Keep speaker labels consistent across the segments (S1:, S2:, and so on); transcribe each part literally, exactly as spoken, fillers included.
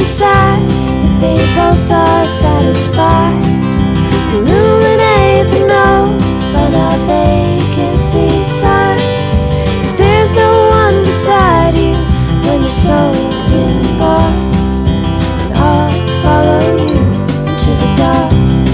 S1: decide that they both are satisfied. Illuminate the notes on our vacancy signs. If there's no one beside you when you're so embarrassed, then I'll follow you into the dark.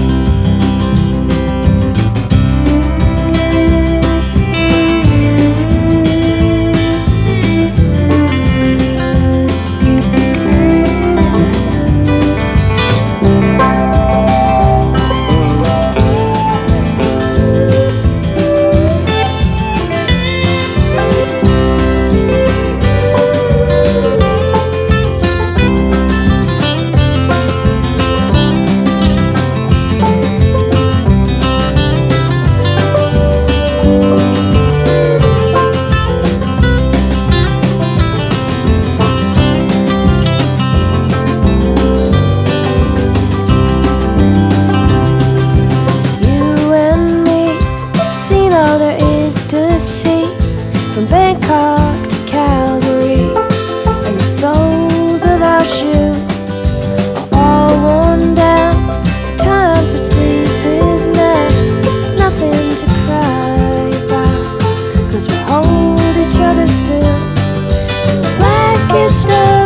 S1: From Bangkok to Calgary, and the soles of our shoes are all worn down. The time for sleep is now. It's nothing to cry about, 'cause we'll hold each other soon in the blackest of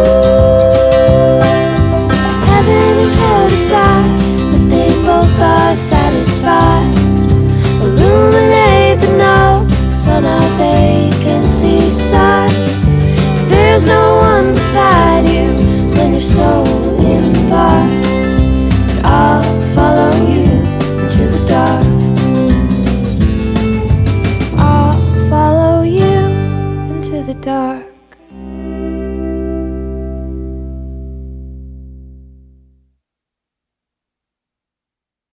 S1: rooms. Heaven and hell decide that they both are satisfied. Illuminate the notes on our vacancy signs. If there's no one beside you when you're so embarrassed, then I'll follow you into the dark. I'll follow you into the dark.